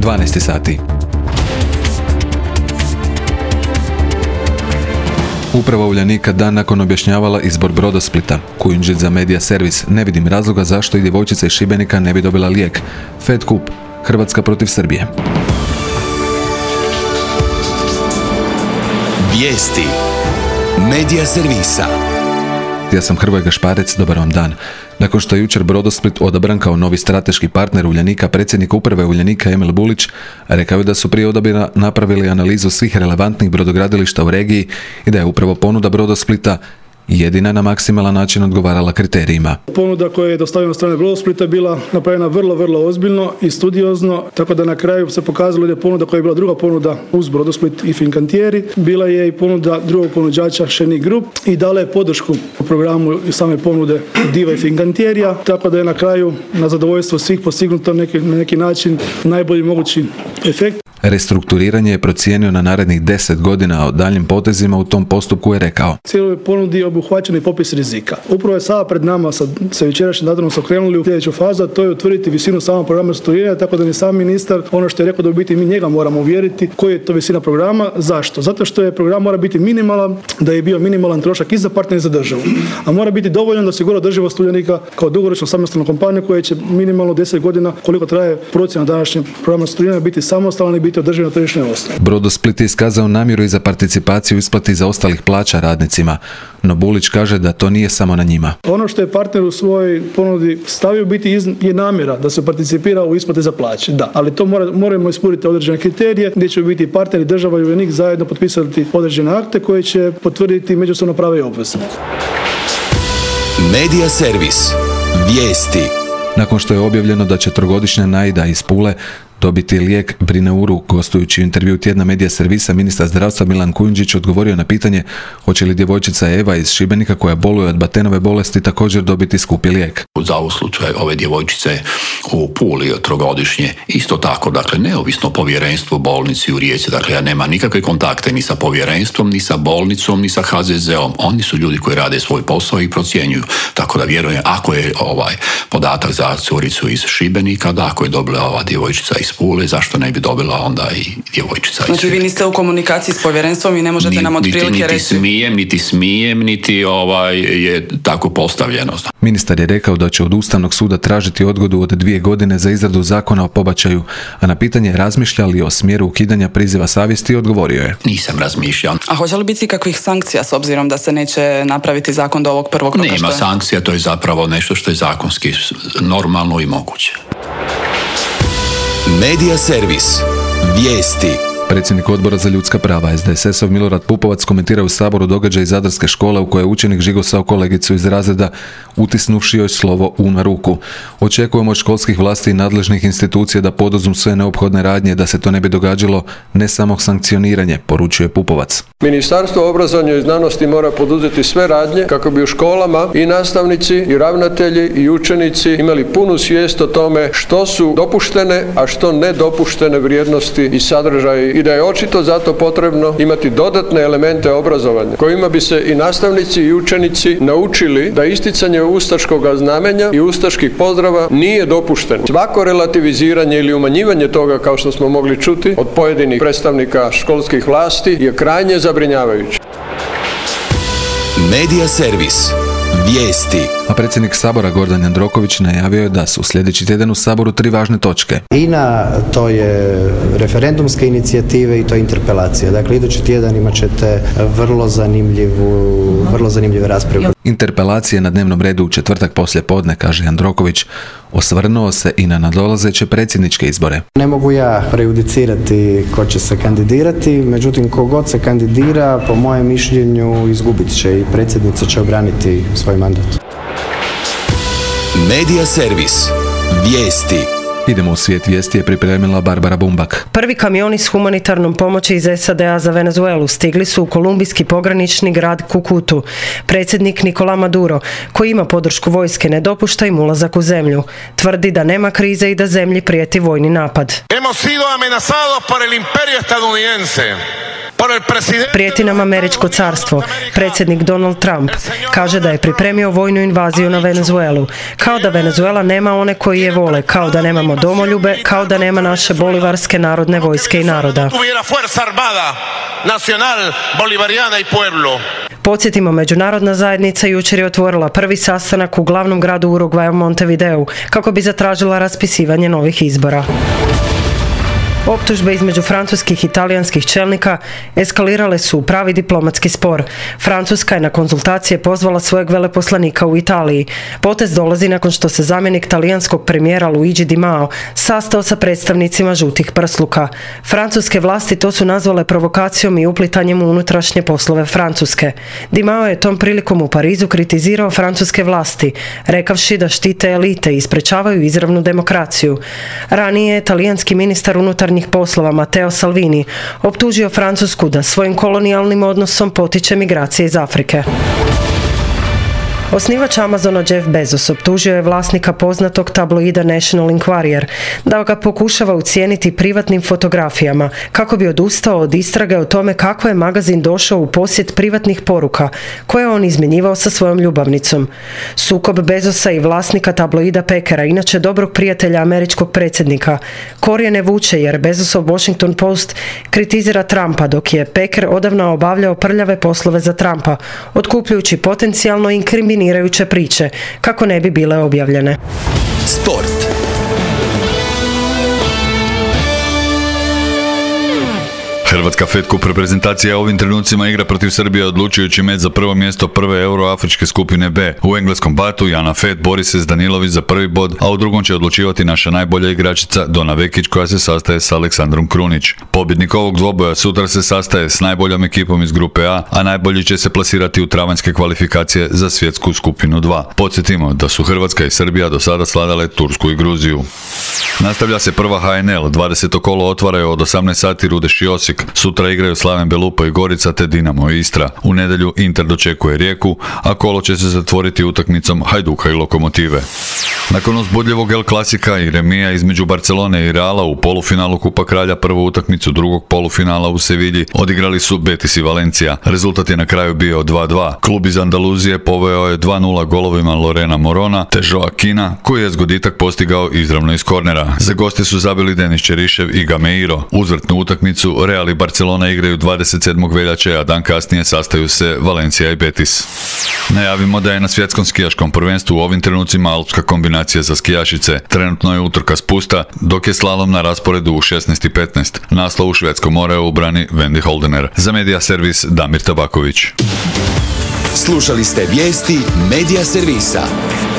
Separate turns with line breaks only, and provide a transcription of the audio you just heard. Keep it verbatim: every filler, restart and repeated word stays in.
dvanaest sati. Uprava Uljanika dan nakon objašnjavala izbor Brodosplita. Kujundžić za Medija servis: ne vidim razloga zašto i djevojčica iz Šibenika ne bi dobila lijek. Fed Kup, Hrvatska protiv Srbije.
Vijesti Medija servisa.
Ja sam Hrvoje Gašparec, dobar vam dan. Nakon što je jučer Brodosplit odabran kao novi strateški partner Uljanika, predsjednik uprave Uljanika Emil Bulić rekao je da su prije odabira napravili analizu svih relevantnih brodogradilišta u regiji i da je upravo ponuda Brodosplita jedina na maksimalan način odgovarala kriterijima.
Ponuda koja je dostavljena od strane Brodosplita bila napravljena vrlo, vrlo ozbiljno i studiozno, tako da na kraju se pokazalo da je ponuda koja je bila druga ponuda uz Brodosplit i Fincantieri, bila je i ponuda drugog ponuđača Scenic Group i dala je podršku u programu i same ponude Diva i Fincantierija, tako da je na kraju na zadovoljstvo svih postignuto neki, na neki način najbolji mogući efekt.
Restrukturiranje je procijenio na narednih deset godina, a o daljnjim potezima u tom postupku je rekao:
cijeloj ponudi je obuhvaćen i popis rizika. Upravo je sada pred nama sa, sa jučerašnjim datumom smo krenuli u sljedeću fazu, a to je utvrditi visinu samog programa restrukturiranja, tako da ni sam ministar, ono što je rekao da u biti mi njega moramo uvjeriti koji je to visina programa. Zašto? Zato što je program mora biti minimalan, da je bio minimalan trošak i za partner i za državu. A mora biti dovoljan da osigura održivost Uljanika kao dugoročno samostalnu kompaniju koja će minimalno deset godina, koliko traje procjena današnjeg programa restrukturiranja, biti samostalan i biti održiv na tržišnoj osnovi.
Brodosplit je iskazao namjeru i za participaciju u isplati zaostalih plaća radnicima, no Bulić kaže da to nije samo na njima.
Ono što je partner u svojoj ponudi stavio biti iz, je namjera da se participira u isplati za plaće. Da, ali to mora, moramo ispuniti određene kriterije gdje će biti partner i država i Uljanik zajedno potpisati određene akte koje će potvrditi međusobno prava i obveze.
Medija servis. Vijesti.
Nakon što je objavljeno da će trogodišnja Naida iz Pule dobiti lijek Brineuru, gostujući u intervju tjedna Medija servisa, ministar zdravstva Milan Kujundžić odgovorio na pitanje hoće li djevojčica Eva iz Šibenika koja boluje od Batenove bolesti također dobiti skupi lijek.
Za ovu slučaj ove djevojčice u Puli od trogodišnje isto tako, dakle neovisno povjerenstvo bolnici u Rijeci, dakle ja nema nikakve kontakte ni sa povjerenstvom, ni sa bolnicom, ni sa ha ze zeom. Oni su ljudi koji rade svoj posao i procjenjuju. Tako da vjerujem, ako je ovaj podatak za curicu iz Šibenika, da ako je dobila ova djevojčica iz Pule, zašto ne bi dobila onda i djevojčica.
Znači vi niste u komunikaciji s povjerenstvom i ne možete nam otprilike
niti, niti
reći.
Smijem, niti smijem, niti ovaj je tako postavljeno.
Ministar je rekao da će od Ustavnog suda tražiti odgodu od dvije godine za izradu zakona o pobačaju, a na pitanje razmišlja li o smjeru ukidanja priziva savjesti odgovorio je:
nisam razmišljao.
A hoće li biti kakvih sankcija s obzirom da se neće napraviti zakon do ovog prvog roka?
Nema sankcija, to je zapravo nešto što je zakonski normalno i moguće.
Medija servis. Vijesti.
Predsjednik Odbora za ljudska prava es de es es-ov Milorad Pupovac komentira u Saboru događaj iz Zadarske škole u kojoj je učenik žigosao kolegicu iz razreda utisnuvši joj slovo U na ruku. Očekujemo od školskih vlasti i nadležnih institucija da poduzmu sve neophodne radnje da se to ne bi događalo, ne samo sankcioniranje, poručuje Pupovac.
Ministarstvo obrazovanja i znanosti mora poduzeti sve radnje kako bi u školama i nastavnici i ravnatelji i učenici imali punu svijest o tome što su dopuštene, a što nedopuštene vrijednosti i sadržaji i da je očito zato potrebno imati dodatne elemente obrazovanja kojima bi se i nastavnici i učenici naučili da isticanje ustaškog znamenja i ustaških pozdrava nije dopušteno. Svako relativiziranje ili umanjivanje toga, kao što smo mogli čuti od pojedinih predstavnika školskih vlasti, je krajnje zabrinjavajuće.
Medija servis. Vijesti.
A predsjednik Sabora Gordan Jandroković najavio je da su sljedeći tjedan u Saboru tri važne točke.
I na to je referendumske inicijative i to interpelacija. Dakle, idući tjedan imat ćete vrlo zanimljivu, vrlo zanimljive rasprave.
Interpelacije na dnevnom redu u četvrtak poslje podne, kaže Jandroković. Osvrnuo se i na nadolazeće predsjedničke izbore.
Ne mogu ja prejudicirati ko će se kandidirati, međutim kogod se kandidira, po mojem mišljenju, izgubit će i predsjednica će obraniti svoj mandat.
Medija servis. Vijesti.
Idemo u svijet vijesti, je pripremila Barbara Bumbak.
Prvi kamioni s humanitarnom pomoći iz es a de a za Venezuelu stigli su u kolumbijski pogranični grad Kukutu. Predsjednik Nicolás Maduro, koji ima podršku vojske, ne dopušta im ulazak u zemlju. Tvrdi da nema krize i da zemlji prijeti vojni napad.
Hemos sido amenazados por el imperio estadounidense.
Prijeti nam američko carstvo. Predsjednik Donald Trump kaže da je pripremio vojnu invaziju na Venezuelu. Kao da Venezuela nema one koji je vole, kao da nemamo domoljube, kao da nema naše bolivarske narodne vojske i naroda. Podsjetimo, međunarodna zajednica jučer je otvorila prvi sastanak u glavnom gradu Urugvaja Montevideu kako bi zatražila raspisivanje novih izbora. Optužbe između francuskih i talijanskih čelnika eskalirale su u pravi diplomatski spor. Francuska je na konzultacije pozvala svojeg veleposlanika u Italiji. Potez dolazi nakon što se zamjenik talijanskog premijera Luigi Di Maio sastao sa predstavnicima žutih prsluka. Francuske vlasti to su nazvale provokacijom i uplitanjem u unutrašnje poslove Francuske. Di Maio je tom prilikom u Parizu kritizirao francuske vlasti, rekavši da štite elite i sprečavaju izravnu demokraciju. Ranije je talijanski ministar unutarnjih poslova Matteo Salvini optužio Francusku da svojim kolonijalnim odnosom potiče migracije iz Afrike. Osnivač Amazona Jeff Bezos optužio je vlasnika poznatog tabloida National Enquirer da ga pokušava ucijeniti privatnim fotografijama kako bi odustao od istrage o tome kako je magazin došao u posjed privatnih poruka koje on izmjenjivao sa svojom ljubavnicom. Sukob Bezosa i vlasnika tabloida Packera, inače dobrog prijatelja američkog predsjednika, korijene vuče jer Bezosov Washington Post kritizira Trumpa dok je Packer odavno obavljao prljave poslove za Trumpa, otkupljujući potencijalno inkriminirajuće priče kako ne bi bile objavljene.
Sport.
Hrvatska Fed Cup reprezentacija ovim trenucima igra protiv Srbije odlučujući meč za prvo mjesto prve euroafričke skupine B. U engleskom Batu Jana Fed bori se s Danilović za prvi bod, a u drugom će odlučivati naša najbolja igračica Dona Vekić koja se sastaje s Aleksandrom Krunić. Pobjednik ovog dvoboja sutra se sastaje s najboljom ekipom iz grupe A, a najbolji će se plasirati u travanjske kvalifikacije za svjetsku skupinu dva. Podsjetimo da su Hrvatska i Srbija do sada sladale Tursku i Gruziju. Nastavlja se prva H N L, dvadeseto kolo otvaraju od osamnaest sati Rudeš i Osijek. Sutra igraju Slaven Belupo i Gorica te Dinamo i Istra. U nedjelju Inter dočekuje Rijeku, a kolo će se zatvoriti utakmicom Hajduka i Lokomotive. Nakon uzbudljivog El Klasika i remija između Barcelone i Reala u polufinalu Kupa Kralja prvu utakmicu drugog polufinala u Sevilji odigrali su Betis i Valencija. Rezultat je na kraju bio dva dva. Klub iz Andaluzije poveo je dva nula golovima Lorena Morona te Joaquina koji je zgoditak postigao izravno iz kornera. Za goste su zabili Denis Čerišev i Gameiro. Uzvratnu utakmicu Real i Barcelona igraju dvadeset sedmog veljače, a dan kasnije sastaju se Valencija i Betis. Najavimo da je na svjetskom skijaškom prvenstvu u ovim trenucima alpska kombinacija za skijašice. Trenutno je utrka spusta, dok je slalom na rasporedu u šesnaest i petnaest. Naslov u švedsko more ubrani Wendy Holdener. Za Medija servis Damir Tabaković.
Slušali ste vijesti Medija servisa.